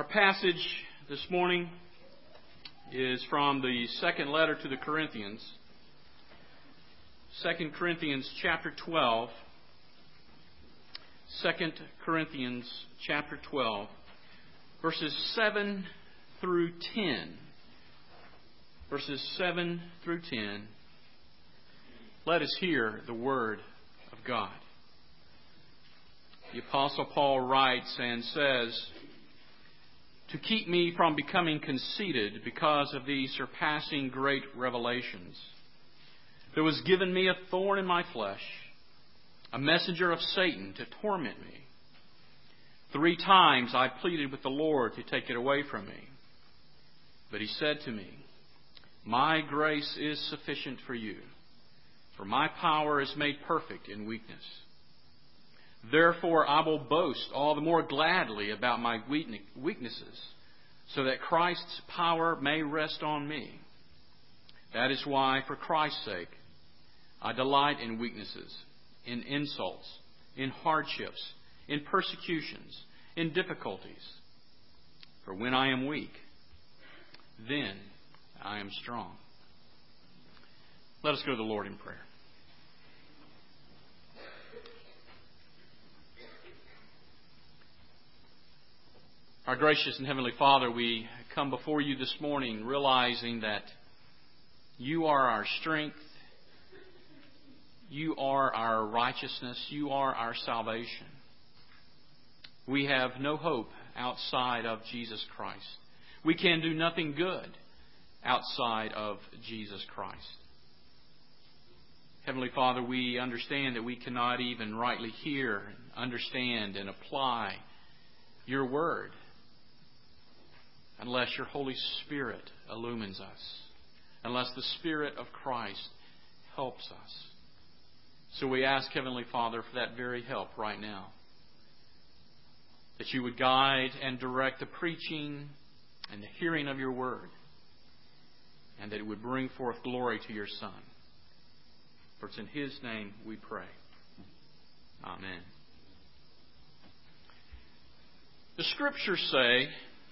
Our passage this morning is from the second letter to the Corinthians. 2 Corinthians chapter 12. 2 Corinthians chapter 12, verses 7 through 10. Verses 7 through 10. Let us hear the Word of God. The Apostle Paul writes and says, "To keep me from becoming conceited because of these surpassing great revelations, there was given me a thorn in my flesh, a messenger of Satan to torment me. 3 times I pleaded with the Lord to take it away from me. But He said to me, 'My grace is sufficient for you, for my power is made perfect in weakness. Therefore I will boast all the more gladly about my weaknesses, so that Christ's power may rest on me. That is why, for Christ's sake, I delight in weaknesses, in insults, in hardships, in persecutions, in difficulties. For when I am weak, then I am strong.'" Let us go to the Lord in prayer. Our gracious and Heavenly Father, we come before You this morning realizing that You are our strength, You are our righteousness, You are our salvation. We have no hope outside of Jesus Christ. We can do nothing good outside of Jesus Christ. Heavenly Father, we understand that we cannot even rightly hear, understand, and apply Your Word unless Your Holy Spirit illumines us, unless the Spirit of Christ helps us. So we ask, Heavenly Father, for that very help right now, that You would guide and direct the preaching and the hearing of Your Word, and that it would bring forth glory to Your Son. For it's in His name we pray. Amen. The Scriptures say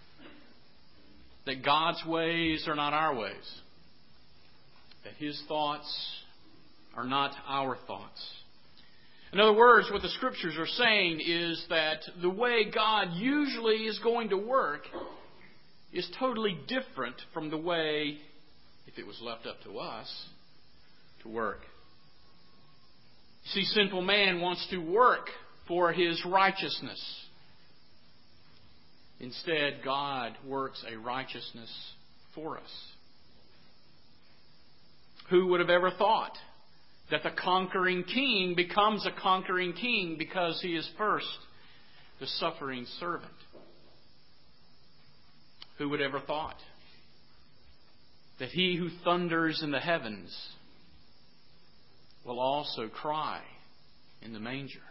that God's ways are not our ways, that His thoughts are not our thoughts. In other words, what the Scriptures are saying is that the way God usually is going to work is totally different from the way, if it was left up to us, to work. You see, sinful man wants to work for his righteousness. Instead, God works a righteousness for us. Who would have ever thought that the conquering king becomes a conquering king because he is first the suffering servant? Who would ever thought that he who thunders in the heavens will also cry in the manger?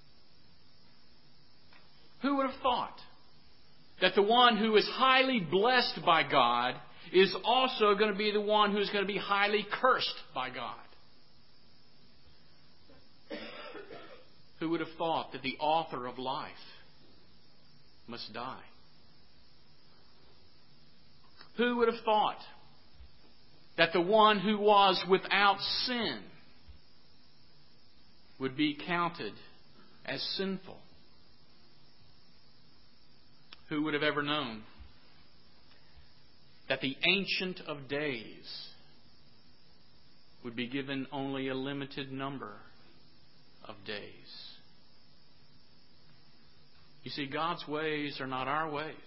Who would have thought that the one who is highly blessed by God is also going to be the one who is going to be highly cursed by God? Who would have thought that the author of life must die? Who would have thought that the one who was without sin would be counted as sinful? Who would have ever known that the Ancient of Days would be given only a limited number of days? You see, God's ways are not our ways.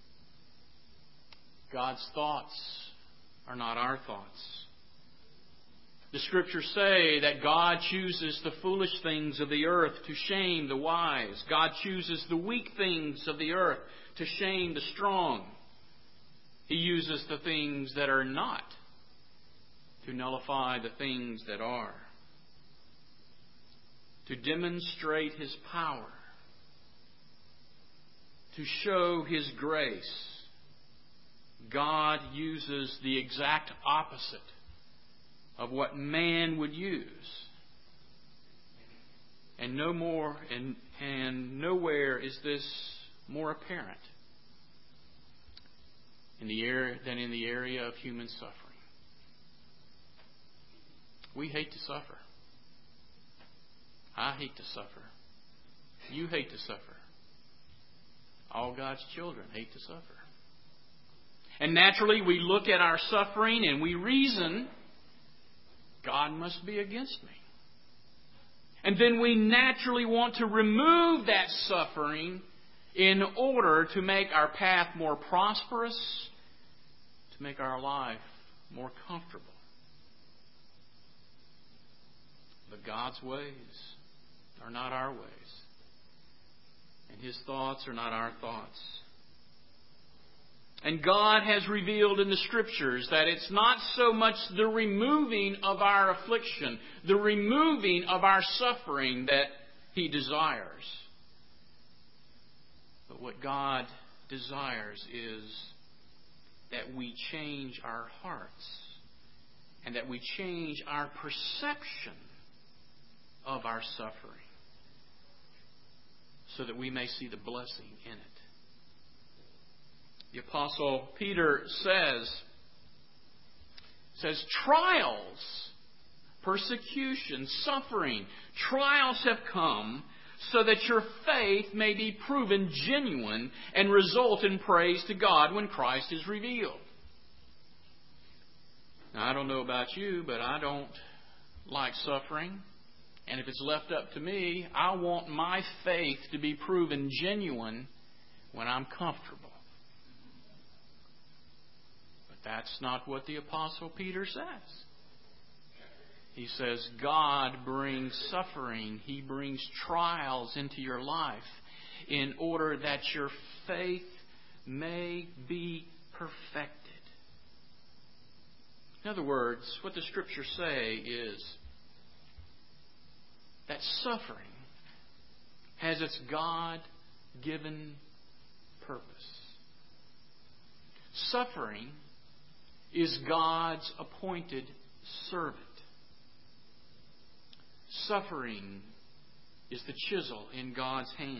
God's thoughts are not our thoughts. The Scriptures say that God chooses the foolish things of the earth to shame the wise. God chooses the weak things of the earth to shame the strong. He uses the things that are not to nullify the things that are. To demonstrate His power. To show His grace. God uses the exact opposite of what man would use. And no more and nowhere is this more apparent than in the area of human suffering. We hate to suffer. I hate to suffer. You hate to suffer. All God's children hate to suffer. And naturally, we look at our suffering and we reason, God must be against me. And then we naturally want to remove that suffering in order to make our path more prosperous, to make our life more comfortable. But God's ways are not our ways. And His thoughts are not our thoughts. And God has revealed in the Scriptures that it's not so much the removing of our affliction, the removing of our suffering that He desires. But what God desires is that we change our hearts and that we change our perception of our suffering so that we may see the blessing in it. The Apostle Peter says trials, persecution, suffering, trials have come so that your faith may be proven genuine and result in praise to God when Christ is revealed. Now, I don't know about you, but I don't like suffering. And if it's left up to me, I want my faith to be proven genuine when I'm comfortable. But that's not what the Apostle Peter says. He says God brings suffering. He brings trials into your life in order that your faith may be perfected. In other words, what the Scriptures say is that suffering has its God-given purpose. Suffering is God's appointed servant. Suffering is the chisel in God's hand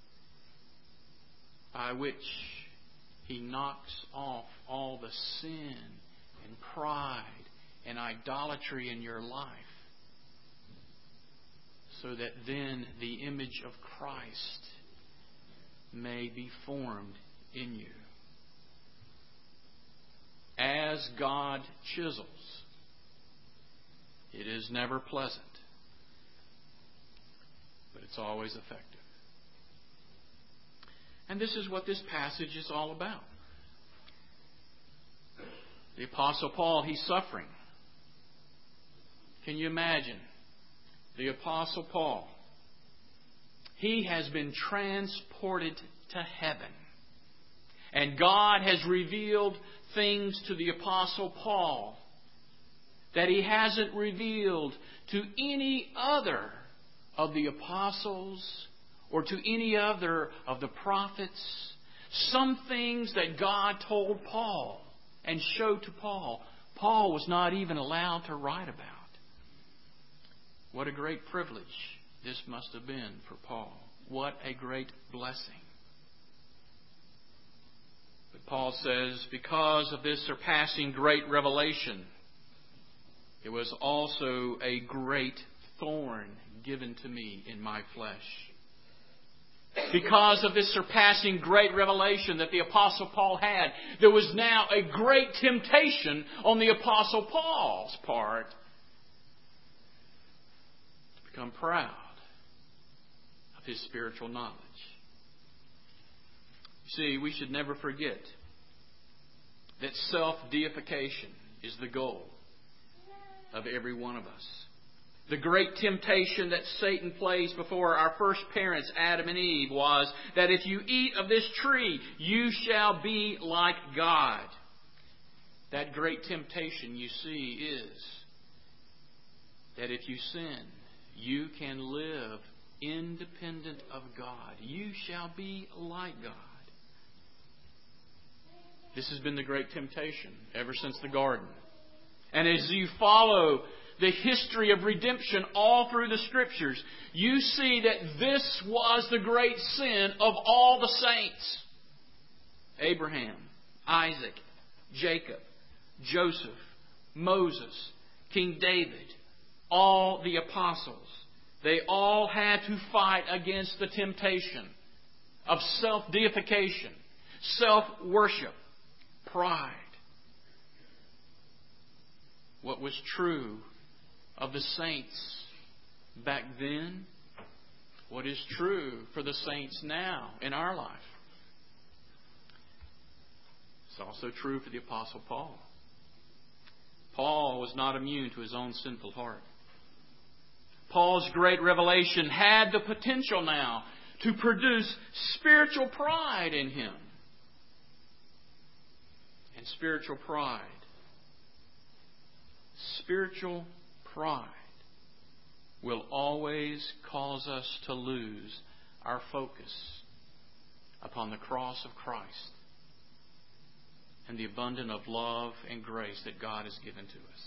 by which He knocks off all the sin and pride and idolatry in your life, so that then the image of Christ may be formed in you. As God chisels, it is never pleasant, but it's always effective. And this is what this passage is all about. The Apostle Paul, he's suffering. Can you imagine? The Apostle Paul, he has been transported to heaven. And God has revealed things to the Apostle Paul that He hasn't revealed to any other of the apostles or to any other of the prophets. Some things that God told Paul and showed to Paul, Paul was not even allowed to write about. What a great privilege this must have been for Paul. What a great blessing. But Paul says, because of this surpassing great revelation, it was also a great thorn given to me in my flesh. Because of this surpassing great revelation that the Apostle Paul had, there was now a great temptation on the Apostle Paul's part to become proud of his spiritual knowledge. See, we should never forget that self-deification is the goal of every one of us. The great temptation that Satan placed before our first parents, Adam and Eve, was that if you eat of this tree, you shall be like God. That great temptation, you see, is that if you sin, you can live independent of God. You shall be like God. This has been the great temptation ever since the garden. And as you follow the history of redemption all through the Scriptures, you see that this was the great sin of all the saints. Abraham, Isaac, Jacob, Joseph, Moses, King David, all the apostles, they all had to fight against the temptation of self-deification, self-worship, pride. What was true of the saints back then, what is true for the saints now in our life. It's also true for the Apostle Paul. Paul was not immune to his own sinful heart. Paul's great revelation had the potential now to produce spiritual pride in him. And spiritual pride will always cause us to lose our focus upon the cross of Christ and the abundance of love and grace that God has given to us.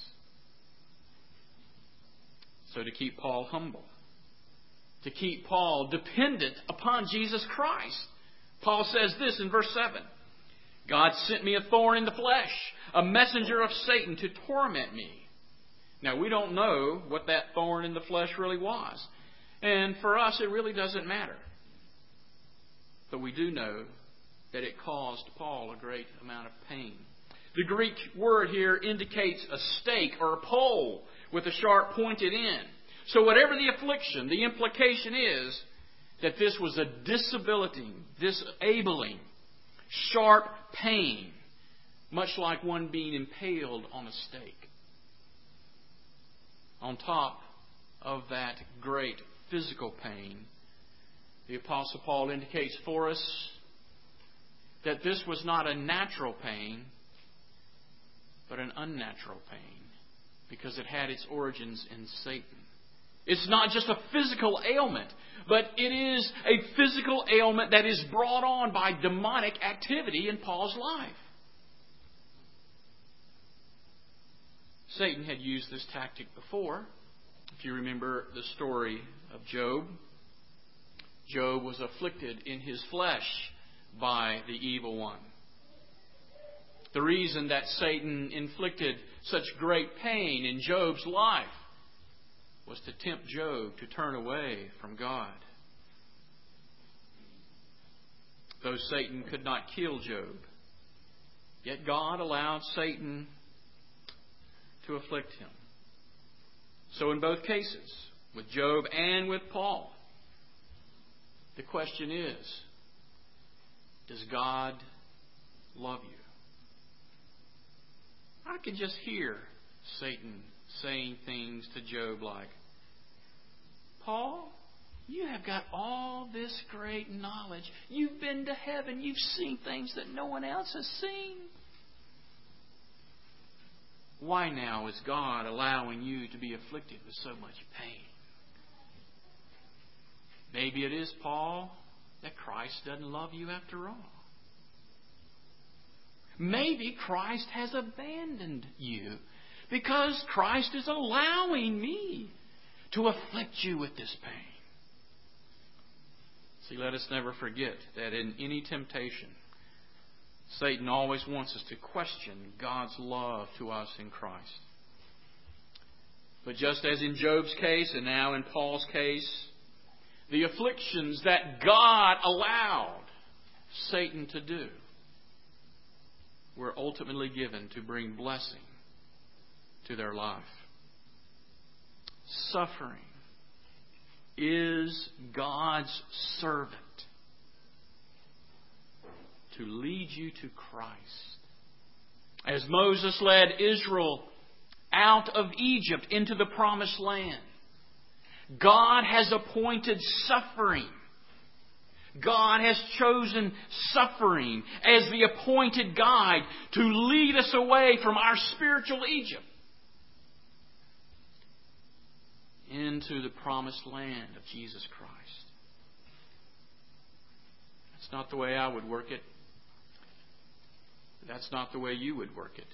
So to keep Paul humble, to keep Paul dependent upon Jesus Christ, Paul says this in verse 7. God sent me a thorn in the flesh, a messenger of Satan to torment me. Now, we don't know what that thorn in the flesh really was. And for us, it really doesn't matter. But we do know that it caused Paul a great amount of pain. The Greek word here indicates a stake or a pole with a sharp pointed end. So whatever the affliction, the implication is that this was a disabling, sharp pain, much like one being impaled on a stake. On top of that great physical pain, the Apostle Paul indicates for us that this was not a natural pain, but an unnatural pain, because it had its origins in Satan. It's not just a physical ailment, but it is a physical ailment that is brought on by demonic activity in Paul's life. Satan had used this tactic before. If you remember the story of Job, Job was afflicted in his flesh by the evil one. The reason that Satan inflicted such great pain in Job's life was to tempt Job to turn away from God. Though Satan could not kill Job, yet God allowed Satan to afflict him. So in both cases, with Job and with Paul, the question is, does God love you? I can just hear Satan saying things to Job like, Paul, you have got all this great knowledge. You've been to heaven. You've seen things that no one else has seen. Why now is God allowing you to be afflicted with so much pain? Maybe it is, Paul, that Christ doesn't love you after all. Maybe Christ has abandoned you because Christ is allowing me to afflict you with this pain. See, let us never forget that in any temptation, Satan always wants us to question God's love to us in Christ. But just as in Job's case and now in Paul's case, the afflictions that God allowed Satan to do were ultimately given to bring blessing to their life. Suffering is God's servant to lead you to Christ. As Moses led Israel out of Egypt into the promised land, God has appointed suffering. God has chosen suffering as the appointed guide to lead us away from our spiritual Egypt into the promised land of Jesus Christ. That's not the way I would work it. That's not the way you would work it.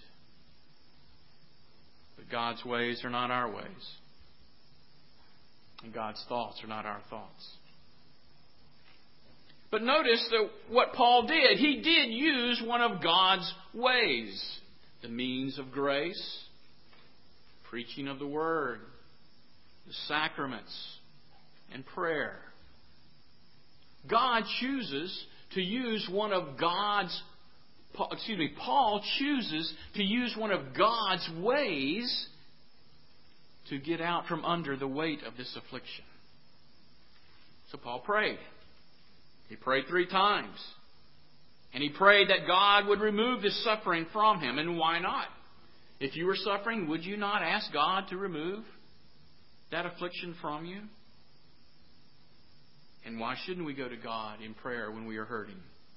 But God's ways are not our ways. And God's thoughts are not our thoughts. But notice that what Paul did. He did use one of God's ways. The means of grace, preaching of the Word, the sacraments, and prayer. God chooses to use one of Paul chooses to use one of God's ways to get out from under the weight of this affliction. So Paul prayed. He prayed 3 times. And he prayed that God would remove this suffering from him. And why not? If you were suffering, would you not ask God to remove that affliction from you? And why shouldn't we go to God in prayer when we are hurting?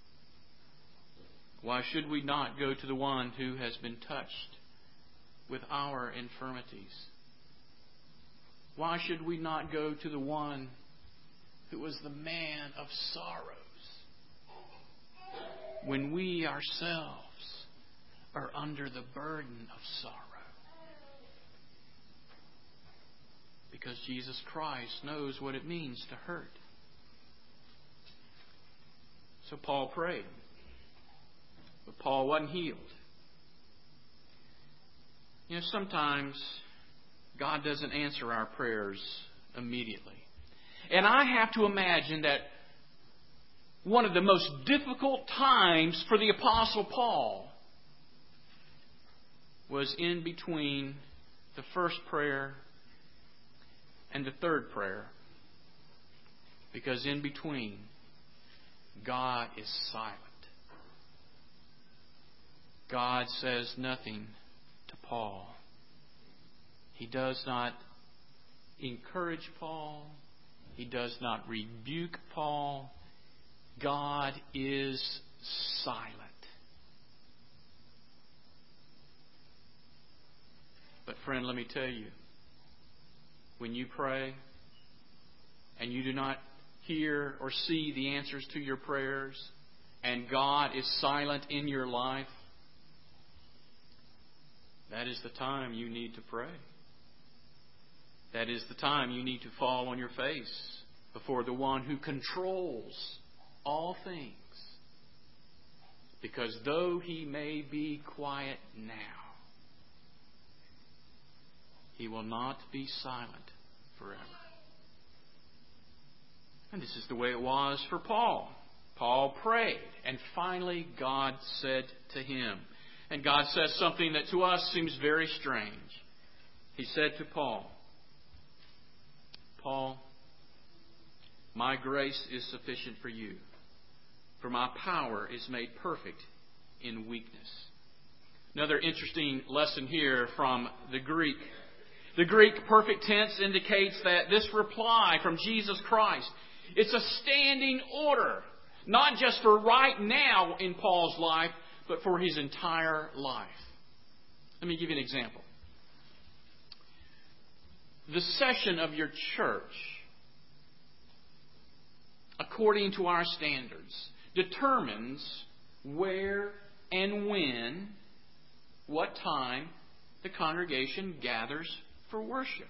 Why should we not go to the one who has been touched with our infirmities? Why should we not go to the one who was the man of sorrows when we ourselves are under the burden of sorrow? Because Jesus Christ knows what it means to hurt. So Paul prayed. But Paul wasn't healed. You know, sometimes God doesn't answer our prayers immediately. And I have to imagine that one of the most difficult times for the Apostle Paul was in between the first prayer and the third prayer. Because in between, God is silent. God says nothing to Paul. He does not encourage Paul. He does not rebuke Paul. God is silent. But friend, let me tell you, when you pray and you do not hear or see the answers to your prayers, and God is silent in your life, that is the time you need to pray. That is the time you need to fall on your face before the one who controls all things. Because though He may be quiet now, He will not be silent forever. And this is the way it was for Paul. Paul prayed, and finally God said to him, and God says something that to us seems very strange. He said to Paul, Paul, my grace is sufficient for you, for my power is made perfect in weakness. Another interesting lesson here from the Greek. The Greek perfect tense indicates that this reply from Jesus Christ, it's a standing order, not just for right now in Paul's life, but for his entire life. Let me give you an example. The session of your church, according to our standards, determines where and when, what time the congregation gathers for worship.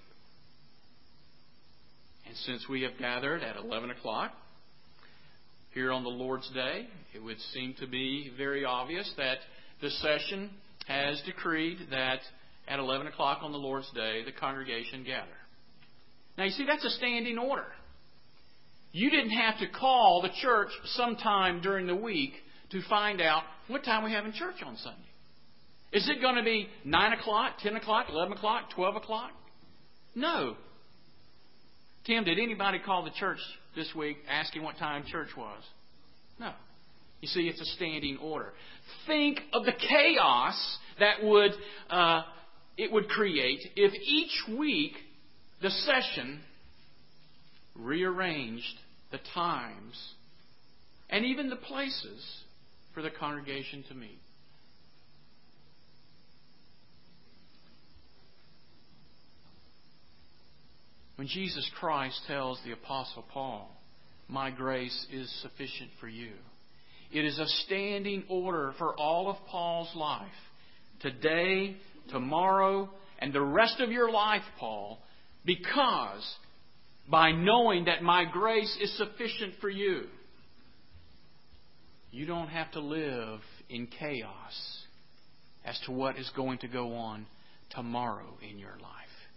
And since we have gathered at 11 o'clock here on the Lord's Day, it would seem to be very obvious that the session has decreed that at 11 o'clock on the Lord's Day, the congregation gather. Now, you see, that's a standing order. You didn't have to call the church sometime during the week to find out what time we have in church on Sunday. Is it going to be 9 o'clock, 10 o'clock, 11 o'clock, 12 o'clock? No. Tim, did anybody call the church this week asking what time church was? No. You see, it's a standing order. Think of the chaos that it would create if each week the session rearranged the times and even the places for the congregation to meet. When Jesus Christ tells the Apostle Paul, my grace is sufficient for you, it is a standing order for all of Paul's life. Today, tomorrow, and the rest of your life, Paul, because by knowing that my grace is sufficient for you, You don't have to live in chaos as to what is going to go on tomorrow in your life.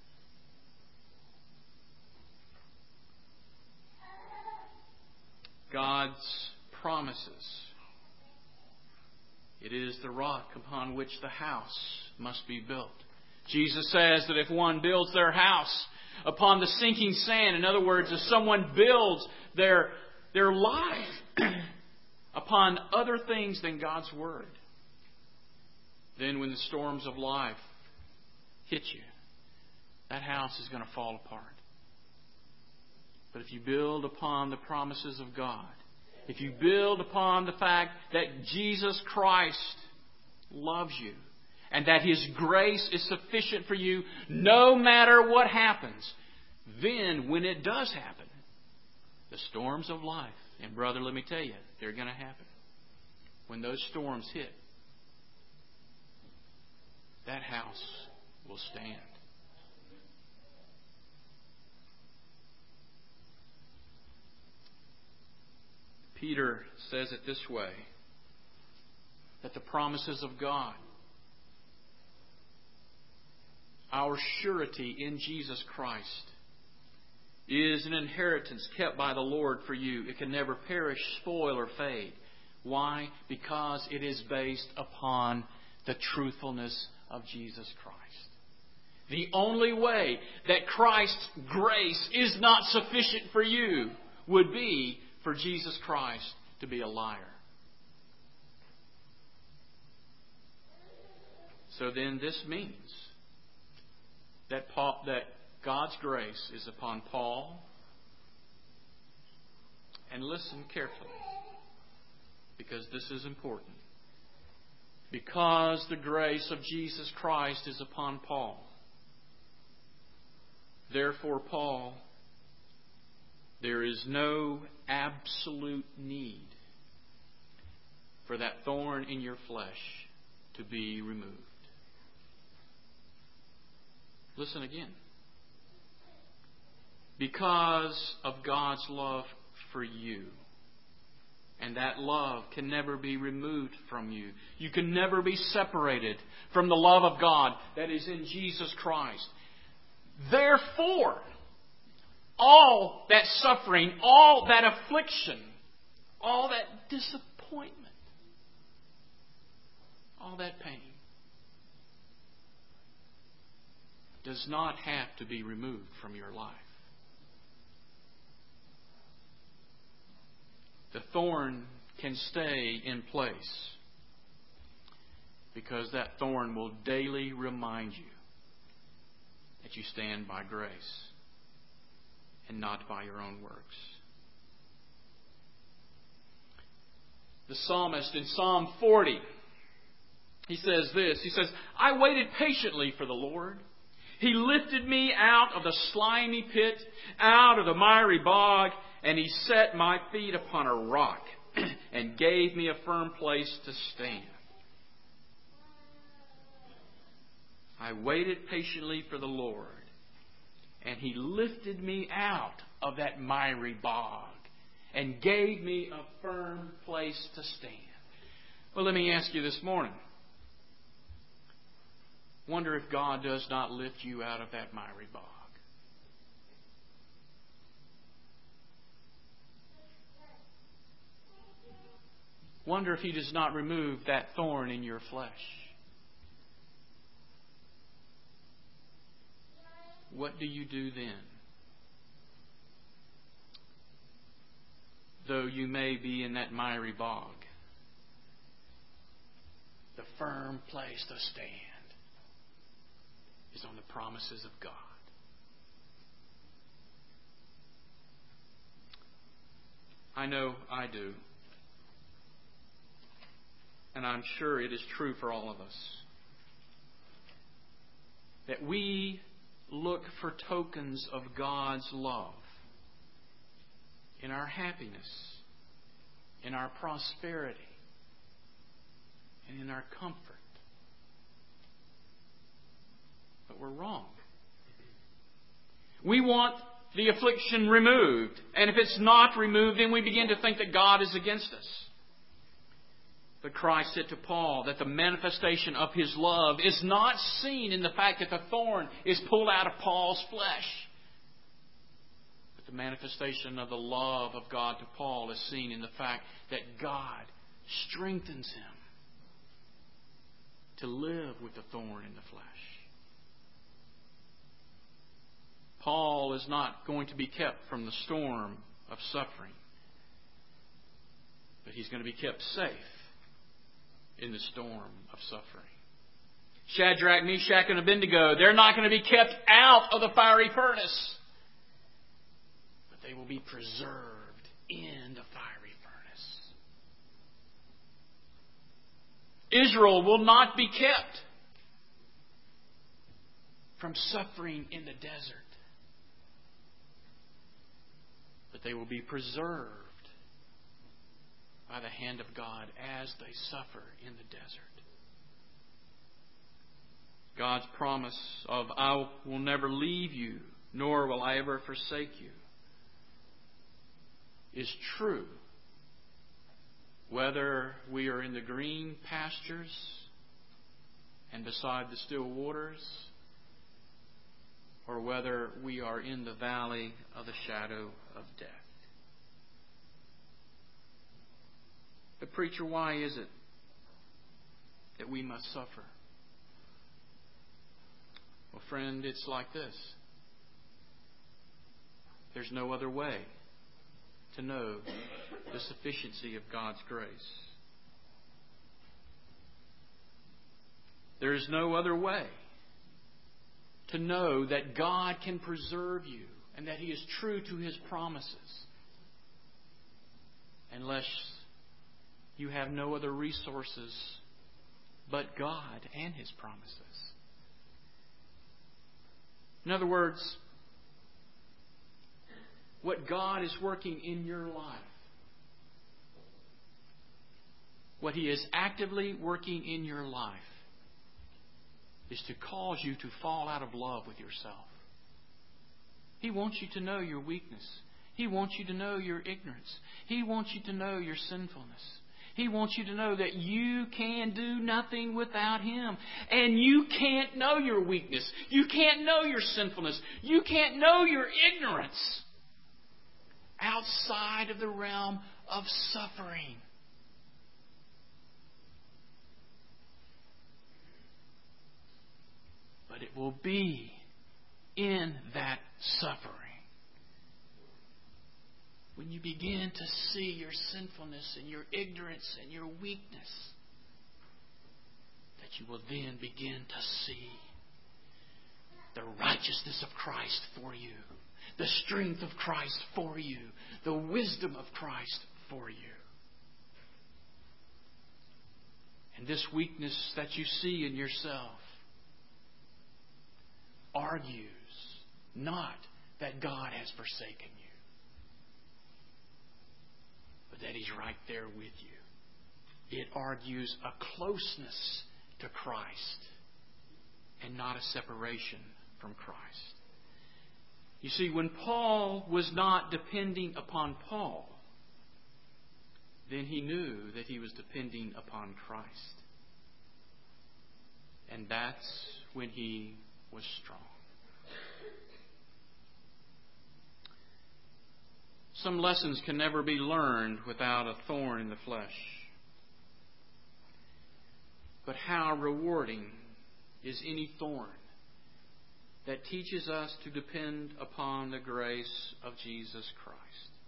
God's promises. It is the rock upon which the house must be built. Jesus says that if one builds their house upon the sinking sand, in other words, if someone builds their life upon other things than God's Word, then when the storms of life hit you, that house is going to fall apart. But if you build upon the promises of God, if you build upon the fact that Jesus Christ loves you and that His grace is sufficient for you no matter what happens, then when it does happen, the storms of life, and brother, let me tell you, they're going to happen. When those storms hit, that house will stand. Peter says it this way, that the promises of God, our surety in Jesus Christ, is an inheritance kept by the Lord for you. It can never perish, spoil, or fade. Why? Because it is based upon the truthfulness of Jesus Christ. The only way that Christ's grace is not sufficient for you would be for Jesus Christ to be a liar. So then this means that God's grace is upon Paul. And listen carefully, because this is important. Because the grace of Jesus Christ is upon Paul, therefore, Paul, there is no absolute need for that thorn in your flesh to be removed. Listen again. Because of God's love for you, and that love can never be removed from you. You can never be separated from the love of God that is in Jesus Christ. Therefore, all that suffering, all that affliction, all that disappointment, all that pain does not have to be removed from your life. The thorn can stay in place because that thorn will daily remind you that you stand by grace and not by your own works. The psalmist in Psalm 40, he says this. He says, I waited patiently for the Lord. He lifted me out of the slimy pit, out of the miry bog, and He set my feet upon a rock and gave me a firm place to stand. I waited patiently for the Lord, and He lifted me out of that miry bog and gave me a firm place to stand. Well, let me ask you this morning. Wonder if God does not lift you out of that miry bog. Wonder if He does not remove that thorn in your flesh. What do you do then? Though you may be in that miry bog, the firm place to stand is on the promises of God. I know I do. And I'm sure it is true for all of us, that we look for tokens of God's love in our happiness, in our prosperity, and in our comfort. But we're wrong. We want the affliction removed. And if it's not removed, then we begin to think that God is against us. But Christ said to Paul that the manifestation of His love is not seen in the fact that the thorn is pulled out of Paul's flesh. But the manifestation of the love of God to Paul is seen in the fact that God strengthens him to live with the thorn in the flesh. Paul is not going to be kept from the storm of suffering, but he's going to be kept safe in the storm of suffering. Shadrach, Meshach, and Abednego, they're not going to be kept out of the fiery furnace, but they will be preserved in the fiery furnace. Israel will not be kept from suffering in the desert, but they will be preserved by the hand of God as they suffer in the desert. God's promise of, I will never leave you, nor will I ever forsake you, is true whether we are in the green pastures and beside the still waters, or whether we are in the valley of the shadow of death. But preacher, why is it that we must suffer? Well, friend, it's like this. There's no other way to know the sufficiency of God's grace. There is no other way to know that God can preserve you and that He is true to His promises unless you have no other resources but God and His promises. In other words, what God is working in your life, what He is actively working in your life, is to cause you to fall out of love with yourself. He wants you to know your weakness. He wants you to know your ignorance. He wants you to know your sinfulness. He wants you to know that you can do nothing without Him. And you can't know your weakness. You can't know your sinfulness. You can't know your ignorance outside of the realm of suffering. But it will be in that suffering when you begin to see your sinfulness and your ignorance and your weakness, that you will then begin to see the righteousness of Christ for you, the strength of Christ for you, the wisdom of Christ for you. And this weakness that you see in yourself argues not that God has forsaken you, but that He's right there with you. It argues a closeness to Christ and not a separation from Christ. You see, when Paul was not depending upon Paul, then he knew that he was depending upon Christ. And that's when he was strong. Some lessons can never be learned without a thorn in the flesh. But how rewarding is any thorn that teaches us to depend upon the grace of Jesus Christ.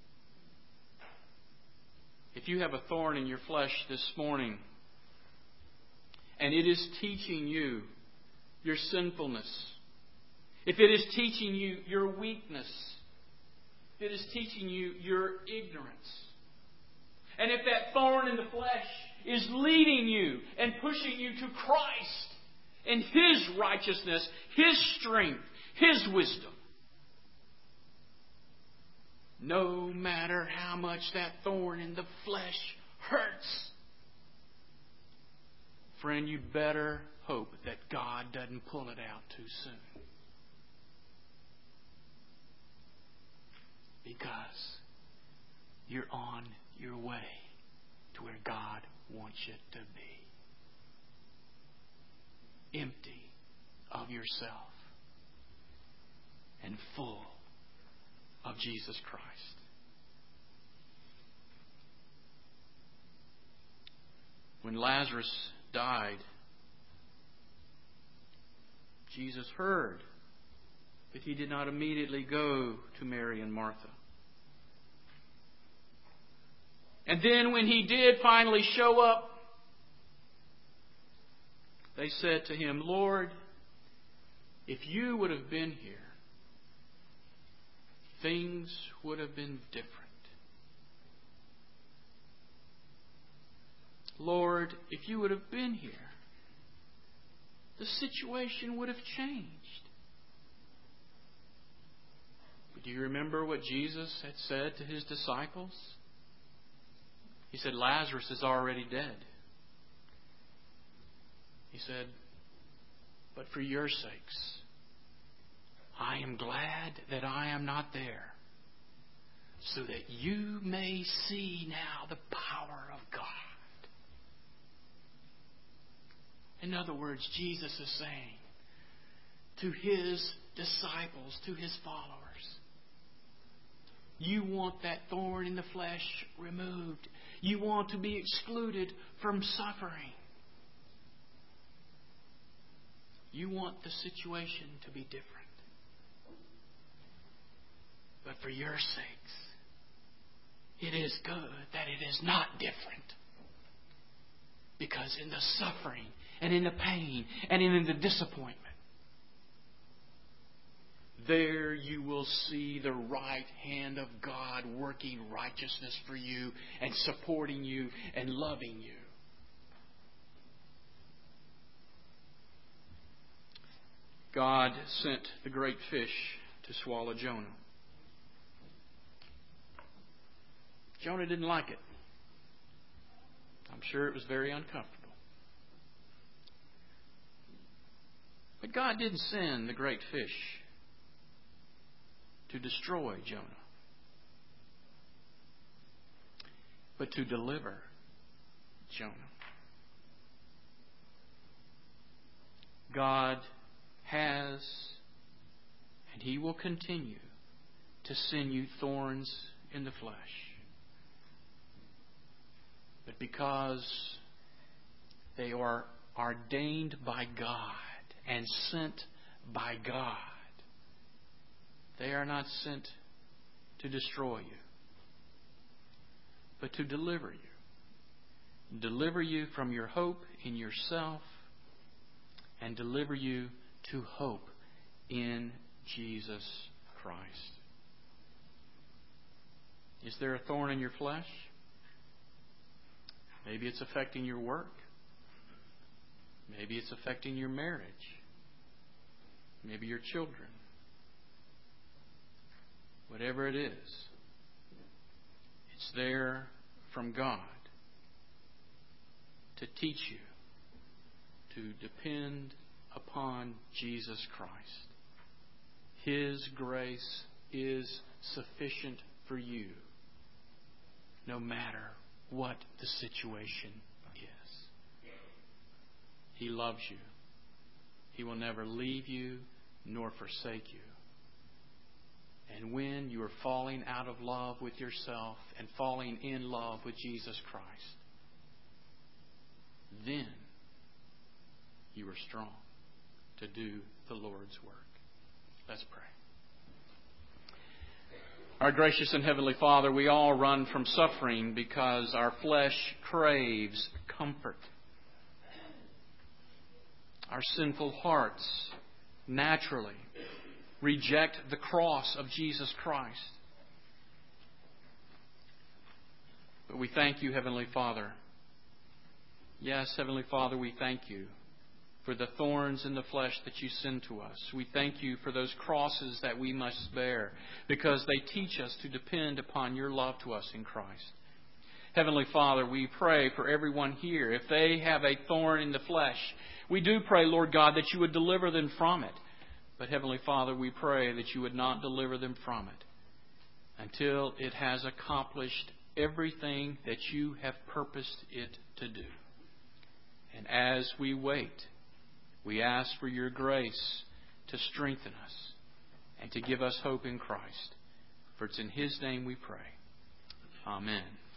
If you have a thorn in your flesh this morning, and it is teaching you your sinfulness, if it is teaching you your weakness, if it is teaching you your ignorance, and if that thorn in the flesh is leading you and pushing you to Christ and His righteousness, His strength, His wisdom, no matter how much that thorn in the flesh hurts, friend, you better hope that God doesn't pull it out too soon. Because you're on your way to where God wants you to be. Empty of yourself and full of Jesus Christ. When Lazarus died, Jesus heard, but He did not immediately go to Mary and Martha. And then when He did finally show up, they said to Him, Lord, if You would have been here, things would have been different. Lord, if You would have been here, the situation would have changed. But do you remember what Jesus had said to His disciples? He said, Lazarus is already dead. He said, but for your sakes, I am glad that I am not there, so that you may see now the power of God. In other words, Jesus is saying to His disciples, to His followers, you want that thorn in the flesh removed. You want to be excluded from suffering. You want the situation to be different. But for your sakes, it is good that it is not different. Because in the suffering and in the pain and in the disappointment, there you will see the right hand of God working righteousness for you and supporting you and loving you. God sent the great fish to swallow Jonah. Jonah didn't like it. I'm sure it was very uncomfortable. But God didn't send the great fish to destroy Jonah, but to deliver Jonah. God has, and He will continue to send you thorns in the flesh. But because they are ordained by God and sent by God, they are not sent to destroy you, but to deliver you. Deliver you from your hope in yourself and deliver you to hope in Jesus Christ. Is there a thorn in your flesh? Maybe it's affecting your work. Maybe it's affecting your marriage. Maybe your children. Whatever it is, it's there from God to teach you to depend upon Jesus Christ. His grace is sufficient for you, no matter what the situation is. He loves you. He will never leave you nor forsake you. And when you are falling out of love with yourself and falling in love with Jesus Christ, then you are strong to do the Lord's work. Let's pray. Our gracious and heavenly Father, we all run from suffering because our flesh craves comfort. Our sinful hearts naturally reject the cross of Jesus Christ. But we thank you, Heavenly Father. Yes, Heavenly Father, we thank you for the thorns in the flesh that you send to us. We thank you for those crosses that we must bear because they teach us to depend upon your love to us in Christ. Heavenly Father, we pray for everyone here. If they have a thorn in the flesh, we do pray, Lord God, that you would deliver them from it. But Heavenly Father, we pray that you would not deliver them from it until it has accomplished everything that You have purposed it to do. And as we wait, we ask for Your grace to strengthen us and to give us hope in Christ. For it's in His name we pray. Amen.